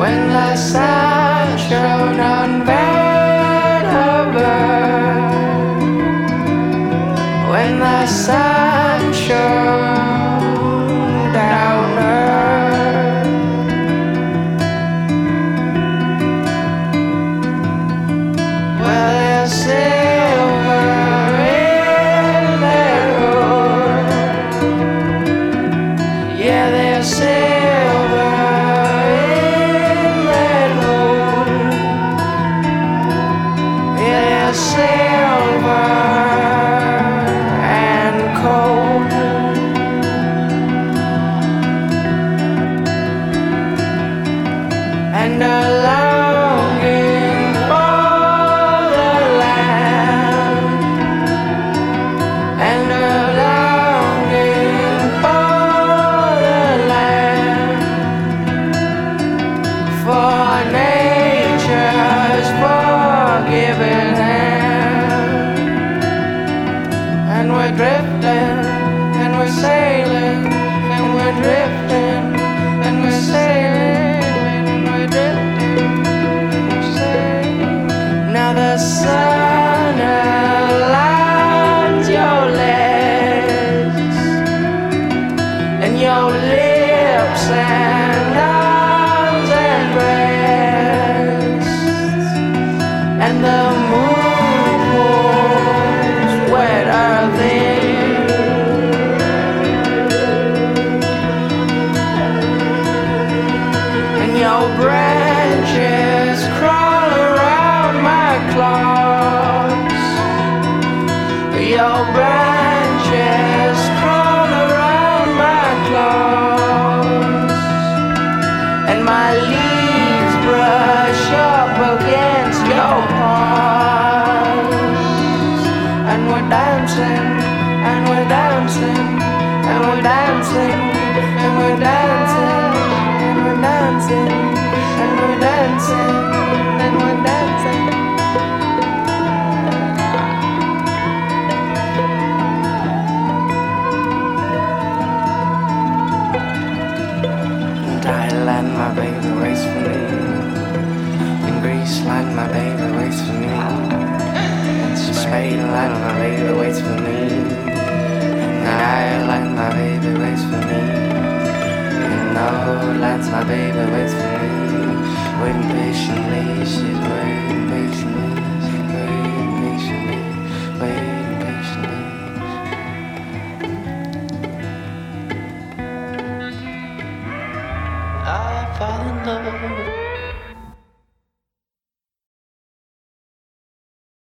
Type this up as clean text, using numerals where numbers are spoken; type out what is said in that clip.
when the sun shone on Vanderbilt, when the sun shone down earth. Well, there's silver in that hood. Yeah, there's silver in that hood. Yeah, there's silver and cold. And a longing for the land, and a longing for the land, for nature's forgiving hand. And we're drifting, and we're sailing, and we're drifting, and we're sailing. Now the sun aligns your legs and your lips and arms and breasts, and the moon pours wetter than and your branches crawl around my claws. Your branches crawl around my claws, and my leaves brush up against your paws. And we're dancing, and we're dancing, and we're dancing, and we're dancing, and we're dancing, and we're dancing, and we're dancing. In Thailand, my baby waits for me. In Greeceland, my baby waits for me. In Spainland, my baby waits for me. In Ireland, my baby waits for me. In all lands, my baby waits for me. Waiting patiently, she's waiting patiently, she's waiting patiently, waiting patiently. I fall in love.